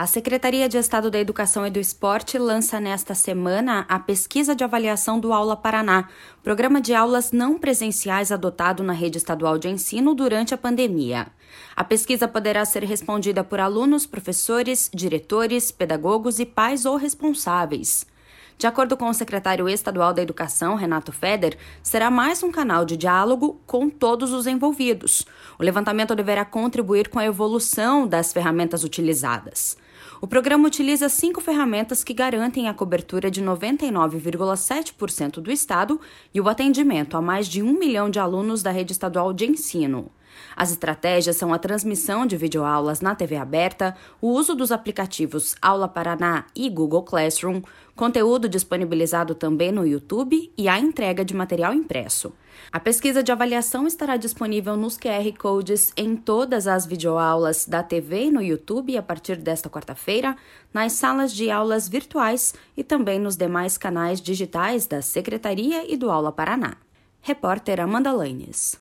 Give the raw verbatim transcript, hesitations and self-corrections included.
A Secretaria de Estado da Educação e do Esporte lança nesta semana a Pesquisa de Avaliação do Aula Paraná, programa de aulas não presenciais adotado na rede estadual de ensino durante a pandemia. A pesquisa poderá ser respondida por alunos, professores, diretores, pedagogos e pais ou responsáveis. De acordo com o secretário estadual da Educação, Renato Feder, será mais um canal de diálogo com todos os envolvidos. O levantamento deverá contribuir com a evolução das ferramentas utilizadas. O programa utiliza cinco ferramentas que garantem a cobertura de noventa e nove vírgula sete por cento do estado e o atendimento a mais de um milhão de alunos da rede estadual de ensino. As estratégias são a transmissão de videoaulas na T V aberta, o uso dos aplicativos Aula Paraná e Google Classroom, conteúdo disponibilizado também no YouTube e a entrega de material impresso. A pesquisa de avaliação estará disponível nos Q R Codes em todas as videoaulas da T V e no YouTube a partir desta quarta-feira, nas salas de aulas virtuais e também nos demais canais digitais da Secretaria e do Aula Paraná. Repórter Amanda Lanes.